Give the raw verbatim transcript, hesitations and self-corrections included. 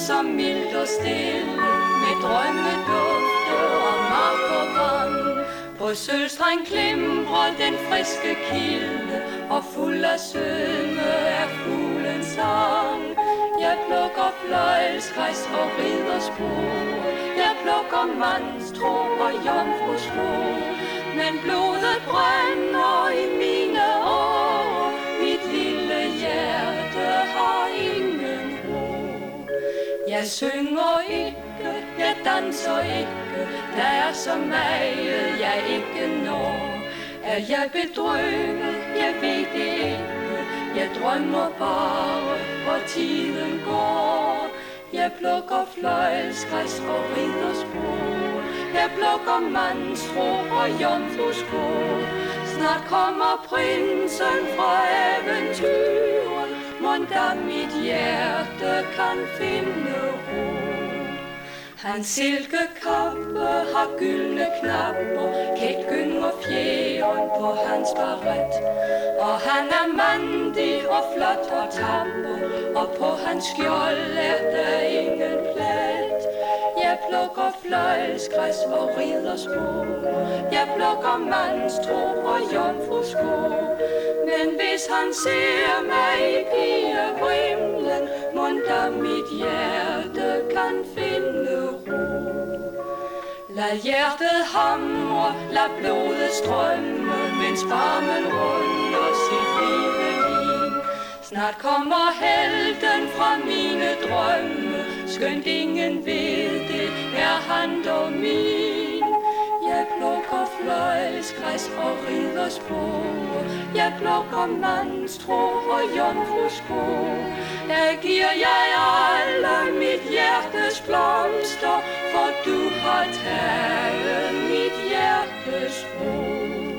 så mildt og stille, med drømmedufte og mark og vand. På sølvstreng klimrer den friske kilde, og fuld af sødme er fuglens sang. Jeg plukker fløjlsgræs og ridderspor, jeg plukker mandstro og jomfrusko, men blodet brænder i mine år, mit lille hjerte har ingen ro. Jeg synger ikke, jeg danser ikke, der er så meget jeg ikke når. Er jeg bedrøvet, jeg ved det ikke, jeg drømmer bare, hvor tiden går. Jeg plukker fløjlsgræs og ridderspor, jeg plukker mandstro og jomfrusko. Snart kommer prinsen fra eventyret, mon da mit hjerte kan finde ro. Hans silkekappe har gyldne knapper, kægt gynger fjeren på hans baret. Og han er mandig og flot og tapper, og på hans skjold er der ingen plet. Jeg plukker fløjlsgræs og ridderspor, jeg plukker mandstro og jomfrusko. Men hvis han ser mig i pigevrimlen, mon da mit hjerte kan finde ro. Lad hjertet hamre, lad blodet strømme, mens barmen runder sit hvide vin. Snart kommer helten fra mine drømme, skønt ingen ved det, er han dog min. Jeg plukker fløjlsgræs og ridderspor, jeg plukker mandstro og jomfrusko. Der giver jeg alle mit hjertes blomster, for du har taget mit hjertes ro.